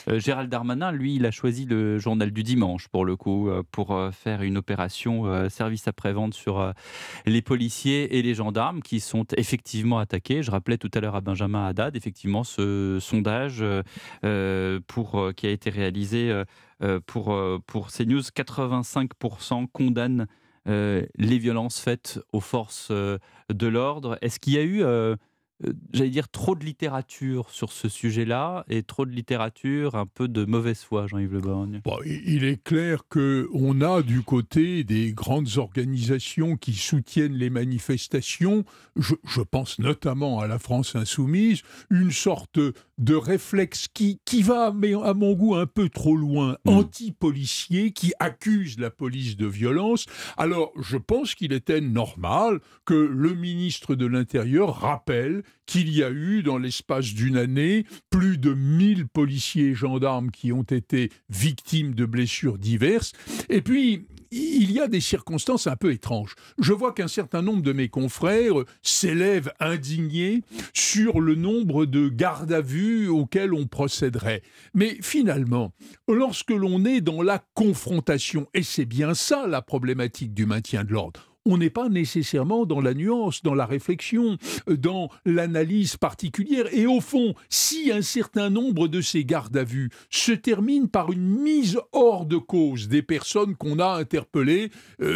Gérald Darmanin, lui, il a choisi le journal du dimanche pour le coup, pour, faire une opération, service après-vente sur, les policiers et les gendarmes qui sont effectivement attaqués. Je rappelais tout à l'heure à Benjamin Haddad, effectivement, ce sondage, qui a été réalisé, pour CNews. 85 condamnent, les violences faites aux forces, de l'ordre. Est-ce qu'il y a eu, j'allais dire trop de littérature sur ce sujet-là et trop de littérature un peu de mauvaise foi, Jean-Yves Le Borgne? Bon, il est clair qu'on a du côté des grandes organisations qui soutiennent les manifestations, je pense notamment à la France insoumise, une sorte de réflexe qui va, mais à mon goût, un peu trop loin, anti-policier, qui accuse la police de violence. Alors, je pense qu'il était normal que le ministre de l'Intérieur rappelle qu'il y a eu, dans l'espace d'une année, plus de 1000 policiers et gendarmes qui ont été victimes de blessures diverses. Et puis, il y a des circonstances un peu étranges. Je vois qu'un certain nombre de mes confrères s'élèvent indignés sur le nombre de gardes à vue auxquels on procéderait. Mais finalement, lorsque l'on est dans la confrontation, et c'est bien ça la problématique du maintien de l'ordre, on n'est pas nécessairement dans la nuance, dans la réflexion, dans l'analyse particulière. Et au fond, si un certain nombre de ces gardes à vue se terminent par une mise hors de cause des personnes qu'on a interpellées,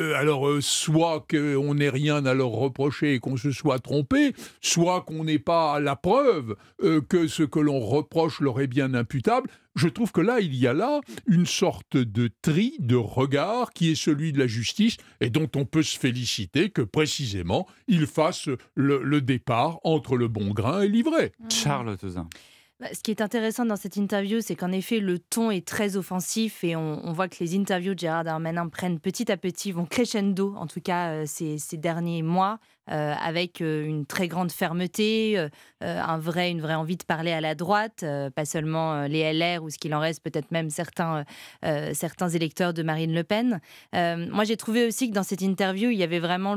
soit qu'on n'ait rien à leur reprocher et qu'on se soit trompé, soit qu'on n'ait pas la preuve que ce que l'on reproche leur est bien imputable. Je trouve que là, il y a là une sorte de tri de regard qui est celui de la justice et dont on peut se féliciter que précisément il fasse le départ entre le bon grain et l'ivraie. Charles Tozin. Ce qui est intéressant dans cette interview, c'est qu'en effet, le ton est très offensif et on voit que les interviews de Gérald Darmanin prennent petit à petit, vont crescendo, en tout cas ces derniers mois, avec une très grande fermeté, une vraie envie de parler à la droite, pas seulement les LR ou ce qu'il en reste, peut-être même certains électeurs de Marine Le Pen. Moi, j'ai trouvé aussi que dans cette interview, il y avait vraiment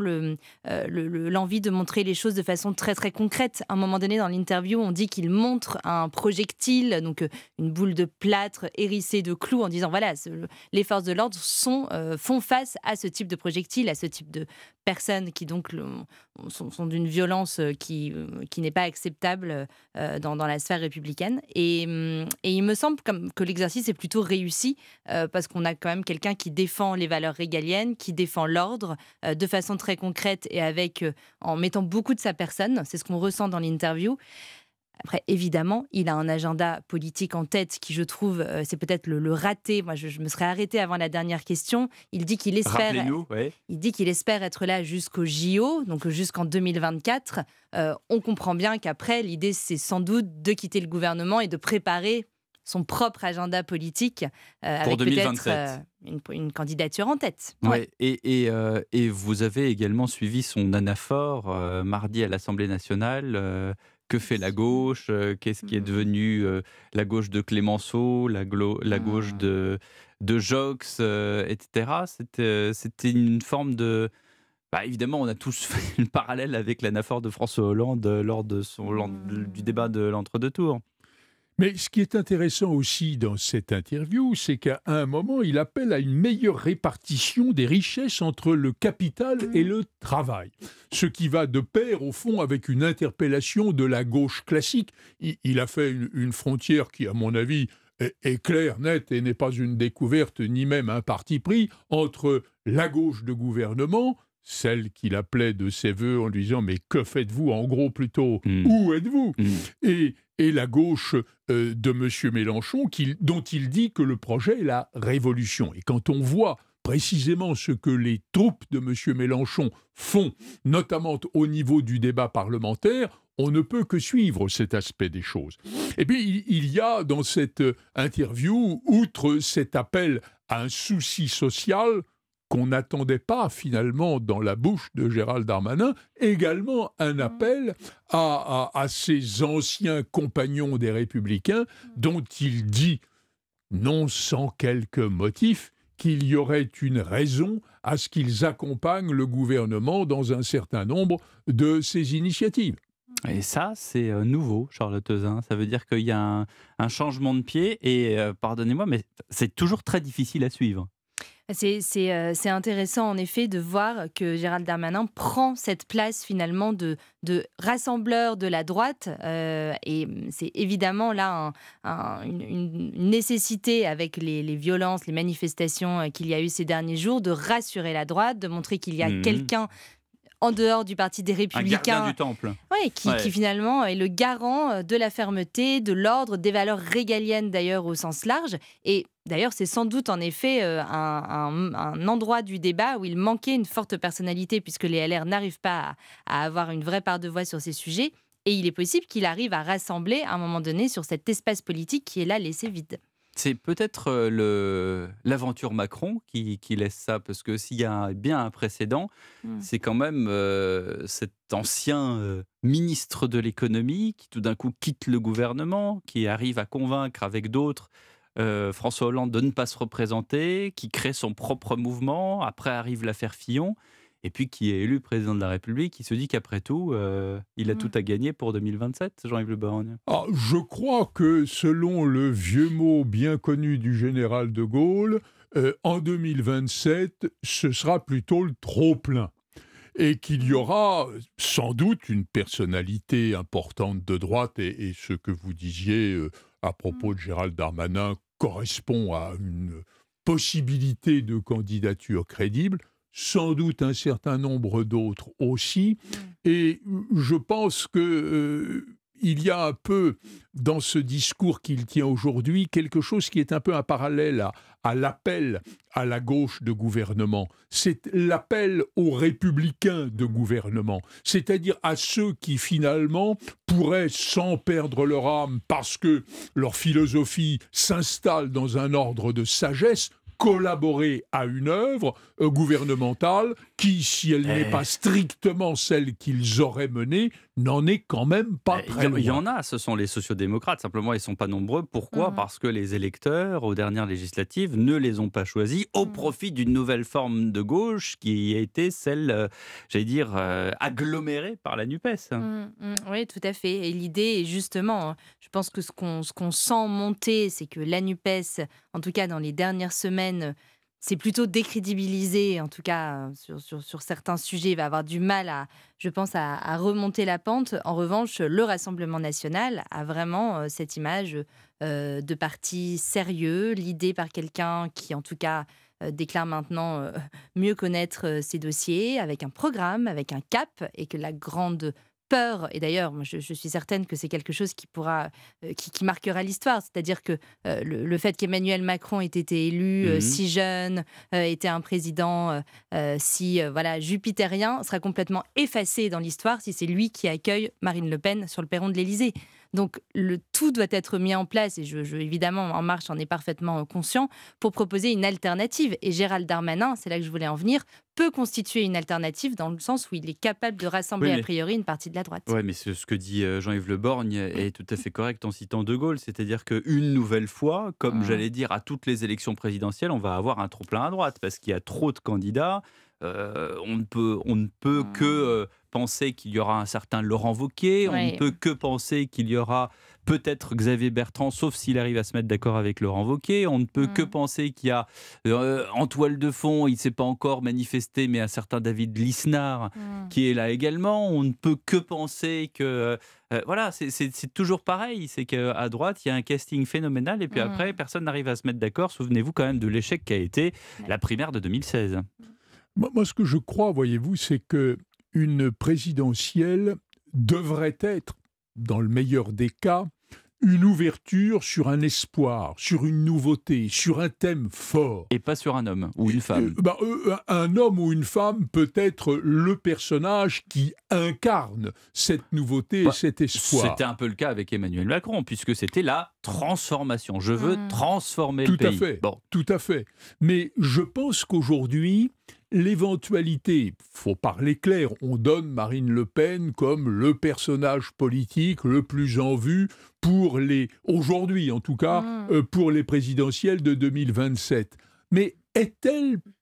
l'envie de montrer les choses de façon très très concrète. À un moment donné, dans l'interview, on dit qu'il montre un projectile, donc une boule de plâtre hérissée de clous, en disant voilà, les forces de l'ordre font face à ce type de projectile, à ce type de personnes qui donc sont d'une violence qui n'est pas acceptable dans la sphère républicaine. Et il me semble que l'exercice est plutôt réussi parce qu'on a quand même quelqu'un qui défend les valeurs régaliennes, qui défend l'ordre de façon très concrète et en mettant beaucoup de sa personne. C'est ce qu'on ressent dans l'interview. Après, évidemment, il a un agenda politique en tête qui, je trouve, c'est peut-être le raté. Moi, je me serais arrêtée avant la dernière question. Il dit qu'il espère, il dit qu'il espère être là jusqu'au JO, donc jusqu'en 2024. On comprend bien qu'après, l'idée, c'est sans doute de quitter le gouvernement et de préparer son propre agenda politique avec 2027. peut-être une candidature en tête. Ouais. Et vous avez également suivi son anaphore mardi à l'Assemblée nationale. Que fait la gauche? Qu'est-ce qui est devenu la gauche de Clémenceau, la gauche de Jox, etc. C'était une forme de... évidemment, on a tous fait le parallèle avec l'anaphore de François Hollande lors du débat de l'entre-deux tours. Mais ce qui est intéressant aussi dans cette interview, c'est qu'à un moment, il appelle à une meilleure répartition des richesses entre le capital et le travail. Ce qui va de pair, au fond, avec une interpellation de la gauche classique. Il a fait une frontière qui, à mon avis, est claire, nette et n'est pas une découverte, ni même un parti pris, entre la gauche de gouvernement, celle qu'il appelait de ses voeux en lui disant « mais que faites-vous » en gros plutôt « où êtes-vous » et la gauche de M. Mélenchon, dont il dit que le projet est la révolution. Et quand on voit précisément ce que les troupes de M. Mélenchon font, notamment au niveau du débat parlementaire, on ne peut que suivre cet aspect des choses. Et puis, il y a dans cette interview, outre cet appel à un souci social, qu'on n'attendait pas finalement dans la bouche de Gérald Darmanin, également un appel à ses anciens compagnons des Républicains, dont il dit, non sans quelque motif, qu'il y aurait une raison à ce qu'ils accompagnent le gouvernement dans un certain nombre de ses initiatives. Et ça, c'est nouveau, Charlotte Ozin. Ça veut dire qu'il y a un changement de pied et pardonnez-moi, mais c'est toujours très difficile à suivre. C'est intéressant en effet de voir que Gérald Darmanin prend cette place finalement de rassembleur de la droite et c'est évidemment là une nécessité avec les violences, les manifestations qu'il y a eu ces derniers jours de rassurer la droite, de montrer qu'il y a Mmh. quelqu'un en dehors du Parti des Un gardien Républicains. du temple. Ouais, Ouais. qui finalement est le garant de la fermeté, de l'ordre, des valeurs régaliennes d'ailleurs au sens large. Et d'ailleurs, c'est sans doute en effet un endroit du débat où il manquait une forte personnalité puisque les LR n'arrivent pas à avoir une vraie part de voix sur ces sujets. Et il est possible qu'il arrive à rassembler à un moment donné sur cet espace politique qui est là laissé vide. C'est peut-être l'aventure Macron qui laisse ça, parce que s'il y a bien un précédent, Mm. c'est quand même cet ancien ministre de l'économie qui tout d'un coup quitte le gouvernement, qui arrive à convaincre avec d'autres François Hollande de ne pas se représenter, qui crée son propre mouvement, après arrive l'affaire Fillon, et puis qui est élu président de la République, qui se dit qu'après tout, il a tout Mm. à gagner pour 2027, Jean-Yves Le Borgne. Ah, je crois que selon le vieux mot bien connu du général de Gaulle, en 2027, ce sera plutôt le trop-plein. Et qu'il y aura sans doute une personnalité importante de droite, et ce que vous disiez à propos de Gérald Darmanin correspond à une possibilité de candidature crédible, sans doute un certain nombre d'autres aussi, et je pense que il y a un peu dans ce discours qu'il tient aujourd'hui quelque chose qui est un peu un parallèle à l'appel à la gauche de gouvernement. C'est l'appel aux républicains de gouvernement, c'est-à-dire à ceux qui finalement pourraient, sans perdre leur âme, parce que leur philosophie s'installe dans un ordre de sagesse, collaborer à une œuvre gouvernementale qui, si elle n'est pas strictement celle qu'ils auraient menée, n'en est quand même pas très Il y loin. en a, ce sont les sociodémocrates, simplement ils ne sont pas nombreux. Pourquoi ? Mhm. Parce que les électeurs, aux dernières législatives, ne les ont pas choisis au profit d'une nouvelle forme de gauche qui a été celle, j'allais dire, agglomérée par la NUPES. Oui, tout à fait. Et l'idée est justement, je pense que ce qu'on sent monter, c'est que la NUPES, en tout cas dans les dernières semaines, c'est plutôt décrédibilisé, en tout cas sur certains sujets, il va avoir du mal je pense, à remonter la pente. En revanche, le Rassemblement national a vraiment cette image de parti sérieux, l'idée par quelqu'un qui, en tout cas, déclare maintenant mieux connaître ses dossiers, avec un programme, avec un cap, et que la grande peur, et d'ailleurs, moi, je suis certaine que c'est quelque chose qui pourra, qui marquera l'histoire, c'est-à-dire que le fait qu'Emmanuel Macron ait été élu Mhm. si jeune, était un président si voilà jupitérien, sera complètement effacé dans l'histoire si c'est lui qui accueille Marine Le Pen sur le perron de l'Élysée. Donc le tout doit être mis en place, et évidemment En Marche en est parfaitement conscient, pour proposer une alternative. Et Gérald Darmanin, c'est là que je voulais en venir, peut constituer une alternative dans le sens où il est capable de rassembler Oui, a mais priori une partie de la droite. ouais, mais ce que dit Jean-Yves Le Borgne est tout à fait correct en citant De Gaulle. C'est-à-dire qu'une nouvelle fois, comme Mmh. j'allais dire à toutes les élections présidentielles, on va avoir un trop-plein à droite parce qu'il y a trop de candidats. On ne peut que penser qu'il y aura un certain Laurent Wauquiez. On ne Ouais. peut que penser qu'il y aura peut-être Xavier Bertrand, sauf s'il arrive à se mettre d'accord avec Laurent Wauquiez. On ne peut que Mmh. penser qu'il y a en toile de fond, il ne s'est pas encore manifesté, mais un certain David Lisnard Mmh. qui est là également. On ne peut que penser que... voilà, c'est toujours pareil. C'est qu'à droite, il y a un casting phénoménal et puis après, Mmh. personne n'arrive à se mettre d'accord. Souvenez-vous quand même de l'échec qu'a été Ouais. la primaire de 2016. Moi, ce que je crois, voyez-vous, c'est que une présidentielle devrait être, dans le meilleur des cas, une ouverture sur un espoir, sur une nouveauté, sur un thème fort. Et pas sur un homme ou une femme. Un homme ou une femme peut être le personnage qui incarne cette nouveauté et Bah, cet espoir. C'était un peu le cas avec Emmanuel Macron, puisque c'était la transformation. Je veux Mmh. transformer le Tout à pays. fait. Bon, Tout à fait. Mais je pense qu'aujourd'hui, l'éventualité, faut parler clair, on donne Marine Le Pen comme le personnage politique le plus en vue pour aujourd'hui en tout cas, Mmh. pour les présidentielles de 2027. Mais est-elle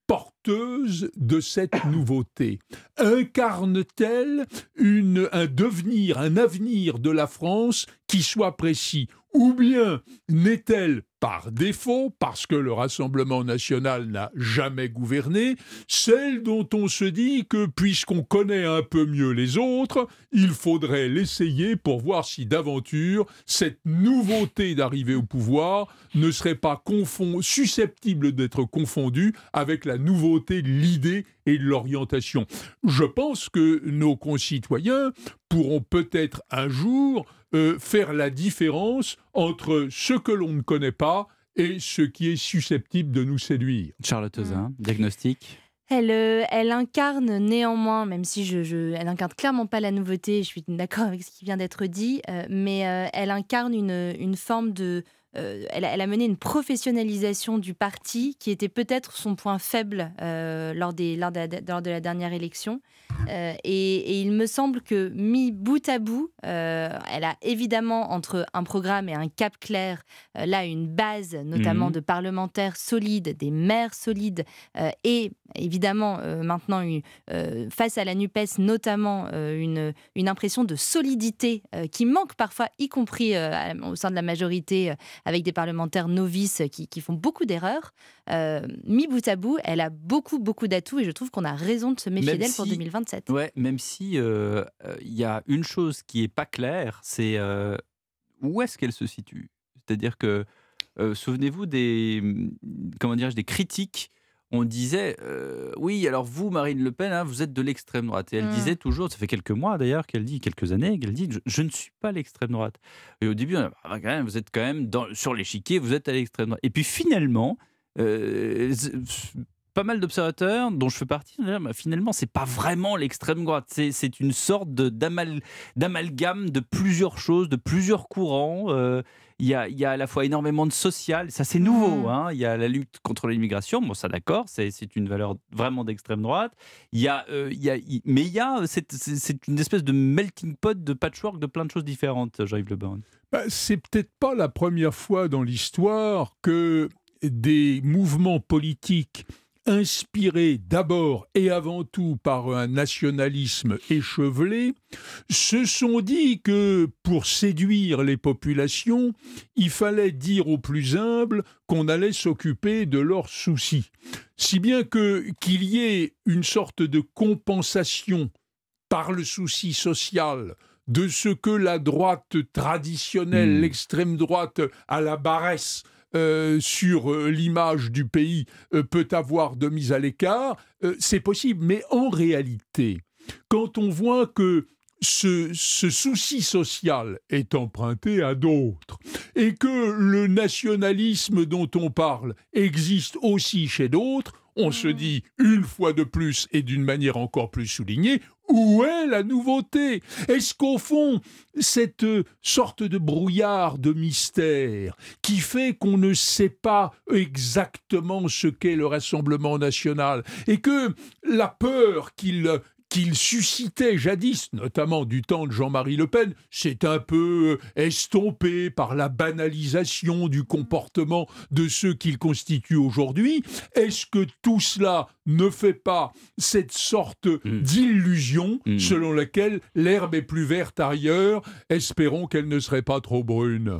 porteuse de cette nouveauté? Incarne-t-elle un devenir, un avenir de la France qui soit précis? Ou bien n'est-elle, par défaut, parce que le Rassemblement national n'a jamais gouverné, celle dont on se dit que, puisqu'on connaît un peu mieux les autres, il faudrait l'essayer pour voir si d'aventure, cette nouveauté d'arriver au pouvoir ne serait pas susceptible d'être confondue avec la nouveauté de l'idée et de l'orientation. Je pense que nos concitoyens pourront peut-être un jour faire la différence entre ce que l'on ne connaît pas et ce qui est susceptible de nous séduire. Charlotte Ozin, diagnostic. Elle incarne néanmoins, même si elle incarne clairement pas la nouveauté, je suis d'accord avec ce qui vient d'être dit, mais elle incarne une forme de... elle a mené une professionnalisation du parti qui était peut-être son point faible lors de la dernière élection. Et il me semble que, mis bout à bout, elle a évidemment, entre un programme et un cap clair, là une base, notamment de parlementaires solides, des maires solides, et évidemment maintenant, face à la NUPES, notamment une impression de solidité qui manque parfois, y compris au sein de la majorité, avec des parlementaires novices qui font beaucoup d'erreurs. Mis bout à bout, elle a beaucoup d'atouts et je trouve qu'on a raison de se méfier d'elle pour 2027. Ouais, même si y a une chose qui est pas claire, c'est où est-ce qu'elle se situe. C'est-à-dire que souvenez-vous des critiques. On disait oui, alors vous, Marine Le Pen, vous êtes de l'extrême droite. Et elle disait toujours, ça fait quelques mois d'ailleurs quelques années, qu'elle dit je ne suis pas l'extrême droite. Et au début, vous êtes quand même sur l'échiquier, vous êtes à l'extrême droite. Et puis finalement, pas mal d'observateurs, dont je fais partie, finalement, c'est pas vraiment l'extrême droite. C'est une sorte d'amalgame de plusieurs choses, de plusieurs courants. Il y a à la fois énormément de social, ça c'est nouveau. Il y a la lutte contre l'immigration, bon ça d'accord, c'est une valeur vraiment d'extrême droite. C'est une espèce de melting pot, de patchwork de plein de choses différentes, Jean-Yves Le Borgne. C'est peut-être pas la première fois dans l'histoire que des mouvements politiques inspirés d'abord et avant tout par un nationalisme échevelé, se sont dit que pour séduire les populations, il fallait dire aux plus humbles qu'on allait s'occuper de leurs soucis. Si bien qu'il y ait une sorte de compensation par le souci social de ce que la droite traditionnelle, l'extrême droite à la Barrès, sur l'image du pays peut avoir de mise à l'écart, c'est possible. Mais en réalité, quand on voit que ce souci social est emprunté à d'autres et que le nationalisme dont on parle existe aussi chez d'autres, on se dit, une fois de plus et d'une manière encore plus soulignée, où est la nouveauté ? Est-ce qu'au fond, cette sorte de brouillard de mystère qui fait qu'on ne sait pas exactement ce qu'est le Rassemblement national et que la peur qu'il suscitait jadis, notamment du temps de Jean-Marie Le Pen, s'est un peu estompé par la banalisation du comportement de ceux qu'il constitue aujourd'hui. Est-ce que tout cela ne fait pas cette sorte d'illusion selon laquelle l'herbe est plus verte ailleurs ? Espérons qu'elle ne serait pas trop brune.